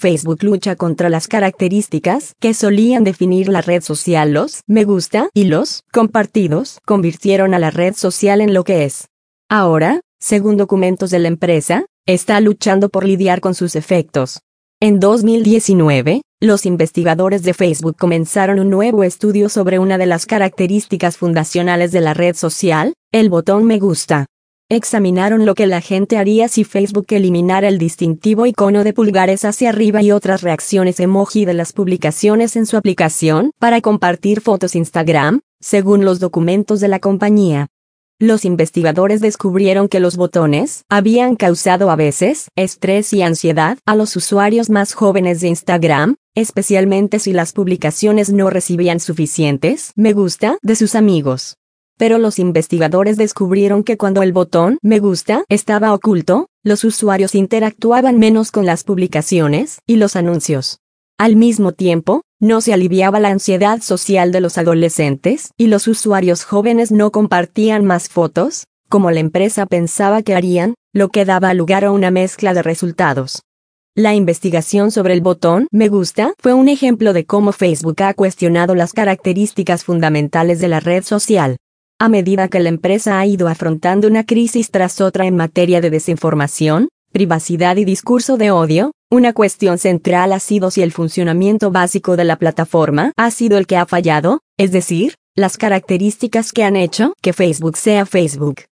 Facebook lucha contra las características que solían definir la red social. Los me gusta y los compartidos convirtieron a la red social en lo que es. Ahora, según documentos de la empresa, está luchando por lidiar con sus efectos. En 2019, los investigadores de Facebook comenzaron un nuevo estudio sobre una de las características fundacionales de la red social, el botón me gusta. Examinaron lo que la gente haría si Facebook eliminara el distintivo icono de pulgares hacia arriba y otras reacciones emoji de las publicaciones en su aplicación para compartir fotos Instagram, según los documentos de la compañía. Los investigadores descubrieron que los botones habían causado a veces estrés y ansiedad a los usuarios más jóvenes de Instagram, especialmente si las publicaciones no recibían suficientes me gusta de sus amigos. Pero los investigadores descubrieron que cuando el botón me gusta estaba oculto, los usuarios interactuaban menos con las publicaciones y los anuncios. Al mismo tiempo, no se aliviaba la ansiedad social de los adolescentes y los usuarios jóvenes no compartían más fotos, como la empresa pensaba que harían, lo que daba lugar a una mezcla de resultados. La investigación sobre el botón me gusta fue un ejemplo de cómo Facebook ha cuestionado las características fundamentales de la red social. A medida que la empresa ha ido afrontando una crisis tras otra en materia de desinformación, privacidad y discurso de odio, una cuestión central ha sido si el funcionamiento básico de la plataforma ha sido el que ha fallado, es decir, las características que han hecho que Facebook sea Facebook.